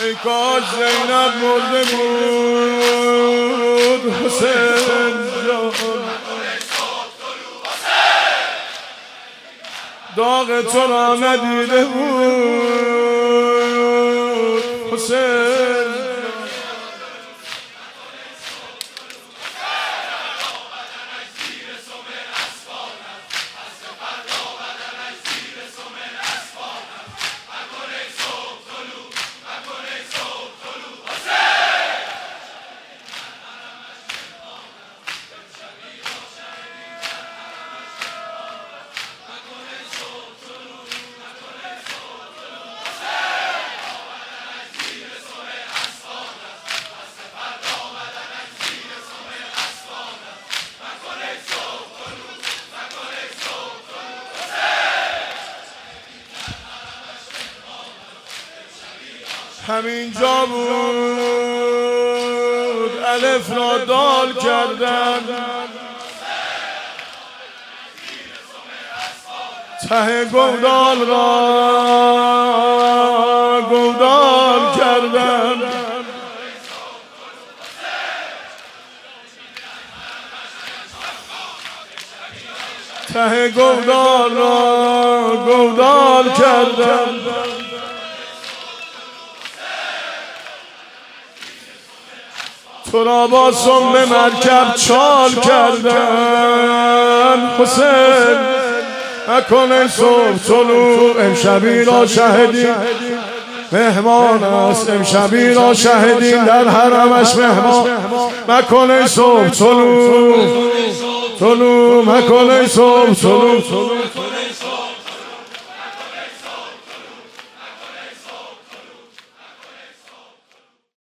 ای کاش زینب مرده بود حسین جان، داغ تو را ندیده بود حسین. همینجا بود الف را دال کردن، ته گودال را گودال کردن. ته گودال را گودال کردن. تو را با سم مرکب چال کردن حسین. نکنه صبح طلوع امشبی را شهدیم مهمان است، امشبی را شهدیم در حرمش مهمان. مکنه صبح طلوع مکنه صبح طلوع